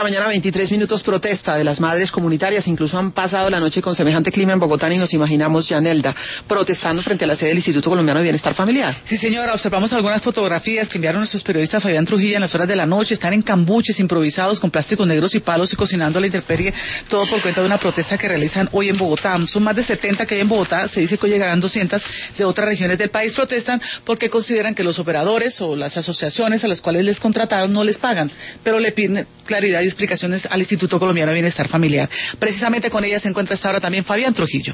Mañana 23 minutos protesta de las madres comunitarias, incluso han pasado la noche con semejante clima en Bogotá, ni nos imaginamos, Yanelda, protestando frente a la sede del Instituto Colombiano de Bienestar Familiar. Sí, señora, observamos algunas fotografías que enviaron nuestros periodistas Fabián Trujillo en las horas de la noche. Están en cambuches improvisados con plásticos negros y palos y cocinando a la intemperie, todo por cuenta de una protesta que realizan hoy en Bogotá. Son más de 70 que hay en Bogotá, se dice que hoy llegarán 200 de otras regiones del país. Protestan porque consideran que los operadores o las asociaciones a las cuales les contrataron no les pagan, pero le piden claridad y explicaciones al Instituto Colombiano de Bienestar Familiar. Precisamente con ella se encuentra hasta ahora también Fabián Trujillo.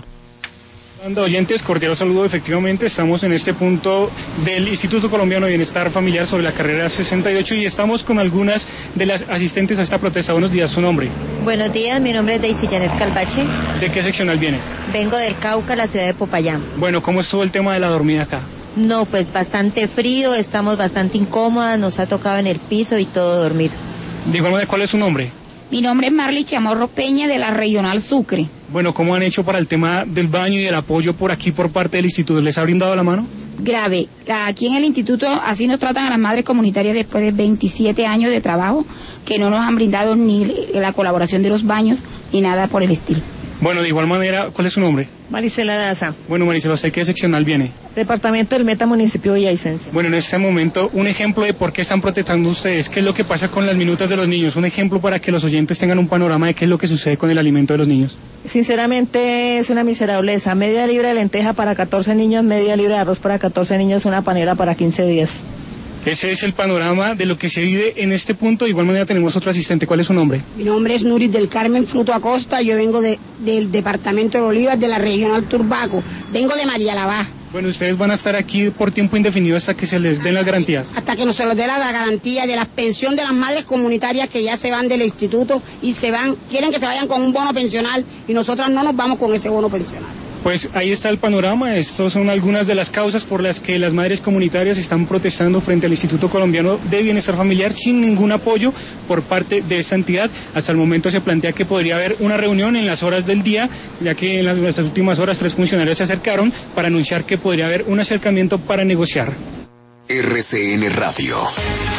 Oyentes, cordial saludo. Efectivamente, estamos en este punto del Instituto Colombiano de Bienestar Familiar sobre la carrera 68 y estamos con algunas de las asistentes a esta protesta. Buenos días, ¿su nombre? Buenos días, mi nombre es Daisy Janet Calvache. ¿De qué seccional viene? Vengo del Cauca, la ciudad de Popayán. Bueno, ¿cómo estuvo el tema de la dormida acá? No, pues bastante frío, estamos bastante incómodas, nos ha tocado en el piso y todo dormir. De igual manera, ¿cuál es su nombre? Mi nombre es Marly Chamorro Peña, de la Regional Sucre. Bueno, ¿cómo han hecho para el tema del baño y del apoyo por aquí por parte del instituto? ¿Les ha brindado la mano? Grave. Aquí en el instituto así nos tratan a las madres comunitarias después de 27 años de trabajo, que no nos han brindado ni la colaboración de los baños ni nada por el estilo. Bueno, de igual manera, ¿cuál es su nombre? Maricela Daza. Bueno, Maricela, ¿usted qué seccional viene? Departamento del Meta, municipio de Villavicencio. Bueno, en este momento, un ejemplo de por qué están protestando ustedes, qué es lo que pasa con las minutas de los niños, un ejemplo para que los oyentes tengan un panorama de qué es lo que sucede con el alimento de los niños. Sinceramente es una miserableza, media libra de lenteja para 14 niños, media libra de arroz para 14 niños, una panera para 15 días. Ese es el panorama de lo que se vive en este punto. De igual manera tenemos otro asistente. ¿Cuál es su nombre? Mi nombre es Nuris del Carmen Fruto Acosta. Yo vengo del departamento de Bolívar, de la regional Turbaco. Vengo de María Labá. Bueno, ustedes van a estar aquí por tiempo indefinido hasta que se les den las garantías. Hasta que no se les dé la garantía de la pensión de las madres comunitarias que ya se van del instituto y quieren que se vayan con un bono pensional y nosotras no nos vamos con ese bono pensional. Pues ahí está el panorama. Estas son algunas de las causas por las que las madres comunitarias están protestando frente al Instituto Colombiano de Bienestar Familiar sin ningún apoyo por parte de esta entidad. Hasta el momento se plantea que podría haber una reunión en las horas del día, ya que en estas últimas horas 3 funcionarios se acercaron para anunciar que podría haber un acercamiento para negociar. RCN Radio.